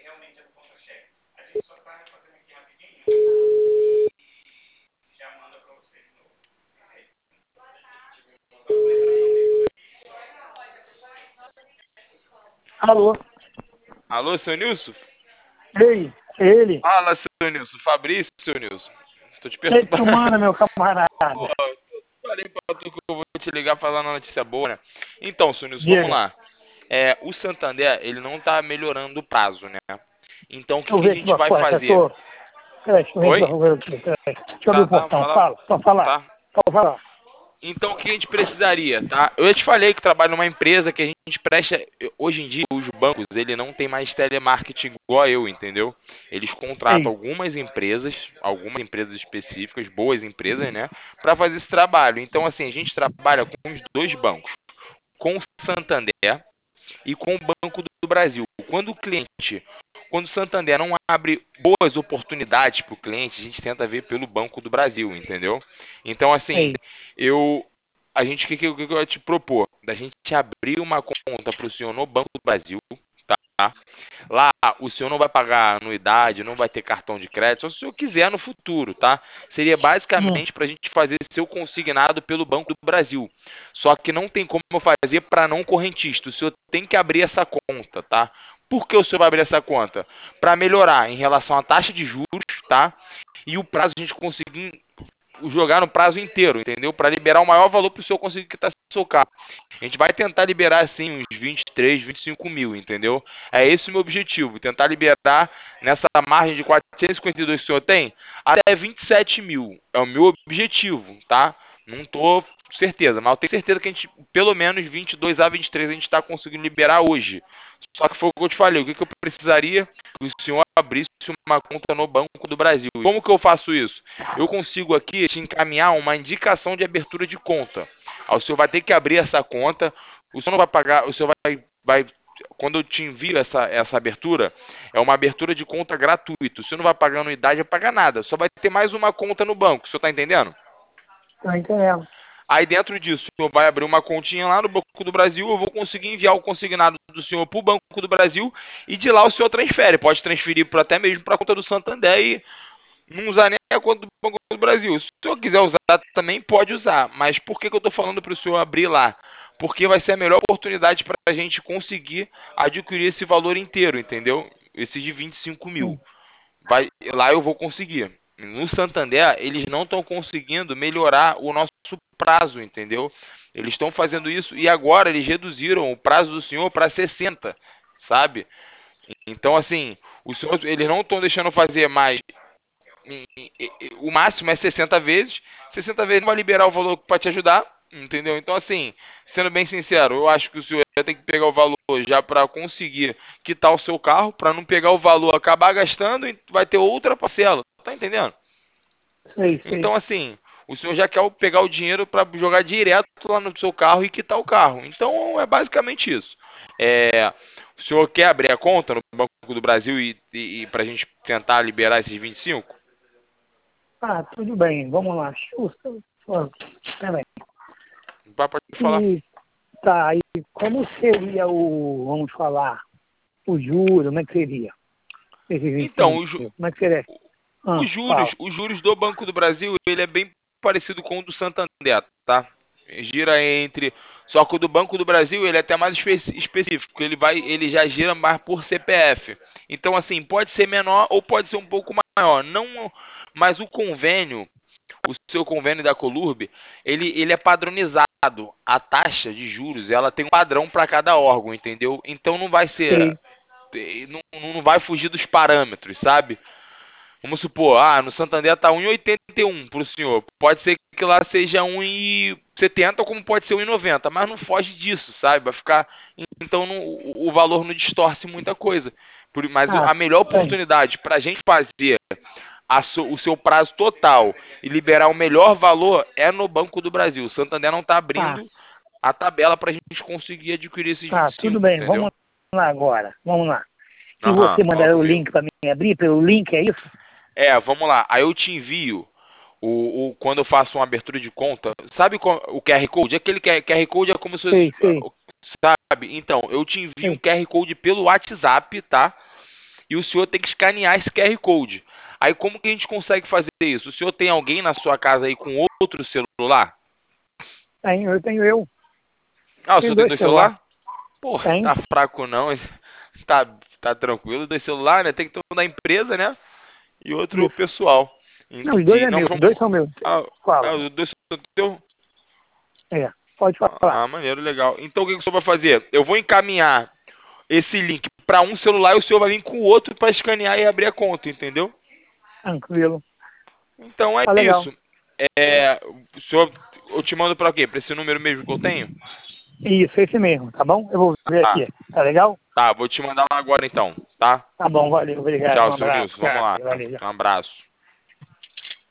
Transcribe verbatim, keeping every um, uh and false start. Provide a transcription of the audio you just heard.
Alô? Alô, seu Nilson? Ei, ele. Fala, seu Nilson. Fabrício, seu Nilson. Tô te Ei, tu perturbando. manda, meu camarada. Pô, falei pra tu que eu vou te ligar pra dar uma notícia boa, né? Então, seu Nilson, vamos Diga. lá. É, o Santander, ele não tá melhorando o prazo, né? Então, o Deixa que, eu que a ver aqui gente pra vai fora, que eu fazer? tô... Peraí, deixa eu ver aqui Oi? pra fora. Aqui, peraí. Deixa eu abrir Tá, o tá, portão. fala. Fala, pode falar. Tá. Pode falar. Então, o que a gente precisaria, tá? Eu já te falei que trabalho numa empresa que a gente presta... Hoje em dia, os bancos, ele não tem mais telemarketing igual eu, entendeu? Eles contratam Ei, algumas empresas, algumas empresas específicas, boas empresas, né? Para fazer esse trabalho. Então, assim, a gente trabalha com os dois bancos. Com o Santander e com o Banco do Brasil. Quando o cliente, quando o Santander não abre boas oportunidades para o cliente, a gente tenta ver pelo Banco do Brasil, entendeu? Então, assim, ei. eu, a gente, o que, que, que eu ia te propor? Da gente abrir uma conta para o senhor no Banco do Brasil, tá? Lá, o senhor não vai pagar anuidade, não vai ter cartão de crédito, só se o senhor quiser no futuro, tá? Seria Hum, basicamente para a gente fazer seu consignado pelo Banco do Brasil. Só que não tem como eu fazer para não correntista. O senhor tem que abrir essa conta, tá? Por que o senhor vai abrir essa conta? Para melhorar em relação à taxa de juros, tá? E o prazo a gente conseguir jogar no prazo inteiro, entendeu? Para liberar o maior valor para o senhor conseguir quitar seu carro. A gente vai tentar liberar assim uns vinte e três, vinte e cinco mil, entendeu? É esse o meu objetivo, tentar liberar nessa margem de quatrocentos e cinquenta e dois que o senhor tem, até vinte e sete mil. É o meu objetivo, tá? Não tô com certeza, mas eu tenho certeza que a gente, pelo menos vinte e dois a vinte e três a gente está conseguindo liberar hoje. Só que foi o que eu te falei, o que, que eu precisaria? Que o senhor abrisse uma conta no Banco do Brasil. Como que eu faço isso? Eu consigo aqui te encaminhar uma indicação de abertura de conta. Aí o senhor vai ter que abrir essa conta, o senhor não vai pagar, o senhor vai, vai quando eu te envio essa, essa abertura, é uma abertura de conta gratuita. O senhor não vai pagar anuidade, vai pagar nada. Só vai ter mais uma conta no banco. O senhor está entendendo? tô entendendo. Aí dentro disso, o senhor vai abrir uma continha lá no Banco do Brasil, eu vou conseguir enviar o consignado do senhor para o Banco do Brasil e de lá o senhor transfere. Pode transferir pra, até mesmo para a conta do Santander e não usar nem a conta do Banco do Brasil. Se o senhor quiser usar também, pode usar. Mas por que, que eu estou falando para o senhor abrir lá? Porque vai ser a melhor oportunidade para a gente conseguir adquirir esse valor inteiro, entendeu? Esse de vinte e cinco mil. Hum, Vai, lá eu vou conseguir. No Santander, eles não estão conseguindo melhorar o nosso prazo, entendeu? Eles estão fazendo isso e agora eles reduziram o prazo do senhor para sessenta, sabe? Então, assim, o senhor, eles não estão deixando fazer mais. em- em- em- O máximo é sessenta vezes. sessenta vezes não vai liberar o valor para te ajudar, entendeu? Então, assim, sendo bem sincero, eu acho que o senhor tem que pegar o valor já para conseguir quitar o seu carro, para não pegar o valor, acabar gastando e vai ter outra parcela. Tá entendendo? sei, sei. Então, assim, o senhor já quer pegar o dinheiro para jogar direto lá no seu carro e quitar o carro. Então, é basicamente isso. É, o senhor quer abrir a conta no Banco do Brasil e, e, e para a gente tentar liberar esses vinte e cinco? Ah, tudo bem. Vamos lá. Xuxa. Peraí. Vai, pode falar. E tá, e como seria o, vamos falar, o juro, como é que seria? Esses vinte e Então, cinco os, ju- mil, como é que seria? Ah, os juros, fala. os juros do Banco do Brasil, ele é bem parecido com o do Santander, tá? Gira entre, só que o do Banco do Brasil, ele é até mais espe- específico, ele vai, ele já gira mais por C P F. Então, assim, pode ser menor ou pode ser um pouco maior. Não, mas o convênio, o seu convênio da Colurb, ele, ele é padronizado. A taxa de juros, ela tem um padrão para cada órgão, entendeu? Então não vai ser, Sei. não, não vai fugir dos parâmetros, sabe? Vamos supor, ah, no Santander tá um e oitenta e um para o senhor. Pode ser que lá seja um e setenta, como pode ser um e noventa, mas não foge disso, sabe? Vai ficar, então não- o o valor não distorce muita coisa. Por- mas o- Ah, a melhor tudo bem. oportunidade para a gente fazer a so- o seu prazo total e liberar o melhor valor é no Banco do Brasil. O Santander não está Ah, abrindo a tabela para a gente conseguir adquirir esses ah, tudo vinte e cinco, bem. Vamos entendeu? lá agora. Vamos lá. E Aham, você fala mandará o comigo. link para mim abrir pelo link, é isso? É, vamos lá. Aí eu te envio o, o- quando eu faço uma abertura de conta. Sabe qual- o Q R Code? Aquele Q R Code é como se fosse, Sei, sei, sabe? Então, eu te envio um sei. Q R Code pelo WhatsApp, tá? e o senhor tem que escanear esse Q R Code. Aí como que a gente consegue fazer isso? O senhor tem alguém na sua casa aí com outro celular? Tenho, eu tenho eu. Ah, o Tenho senhor tem dois dois celulares. celulares? Porra, Tem. tá fraco não. Tá, tá tranquilo. Dois celulares, né? Tem que ter um da empresa, né? E outro Isso. pessoal. Não, os dois Entendi. é Não, meu. Os vamos... dois são meus. Ah, Fala. ah, os dois são teu? É, pode falar. Ah, maneiro, legal. Então o que que o senhor vai fazer? Eu vou encaminhar esse link para um celular e o senhor vai vir com o outro para escanear e abrir a conta, entendeu? Tranquilo. Então é Tá legal. isso. É, o senhor, eu te mando para quê? Para esse número mesmo que eu tenho? Isso, esse mesmo, tá bom? Eu vou ver Tá, aqui. Tá legal? tá, vou te mandar lá agora então, tá? Tá bom, valeu, obrigado. Um Tchau, seu abraço, Nilson. Vamos cara. lá. Valeu. Um abraço.